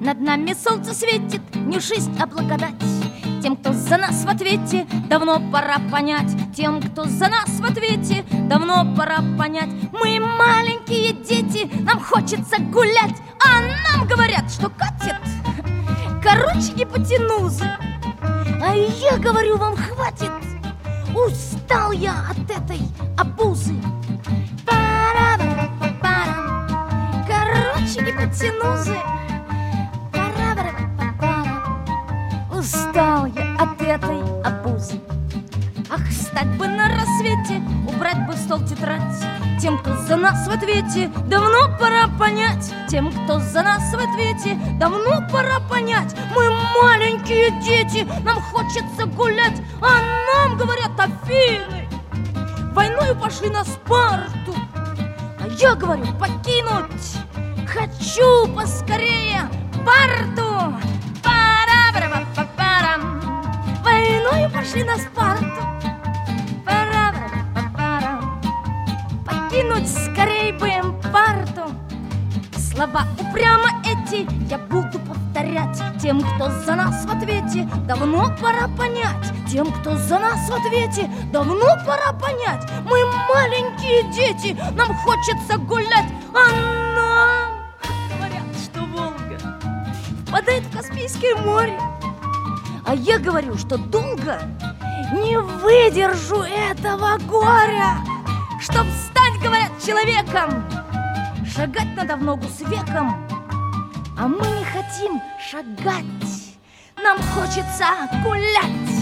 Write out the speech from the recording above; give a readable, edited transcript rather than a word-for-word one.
Над нами солнце светит, не жизнь, а благодать. Тем, кто за нас в ответе, давно пора понять. Тем, кто за нас в ответе, давно пора понять. Мы маленькие дети, нам хочется гулять, а нам говорят, что катит короче гипотенузы. А я говорю, вам хватит, устал я от этой обузы. Короче гипотенузы. Устал я от этой обузы. Ах, встать бы на рассвете, убрать бы в стол тетрадь. Тем, кто за нас в ответе, давно пора понять. Тем, кто за нас в ответе, давно пора понять. Мы маленькие дети, нам хочется гулять, а нам говорят: Афины войною пошли на Спарту. А я говорю: покинуть хочу поскорее Спарту. Войною пошли на Спарту. Покинуть скорей бы им Спарту. Слова упрямо эти я буду повторять. Тем, кто за нас в ответе, давно пора понять. Тем, кто за нас в ответе, давно пора понять. Мы маленькие дети, нам хочется гулять, а нам говорят, что Волга впадает в Каспийское море. А я говорю, что долго не выдержу этого горя. Чтоб стать, говорят, человеком, шагать надо в ногу с веком. А мы не хотим шагать, нам хочется гулять.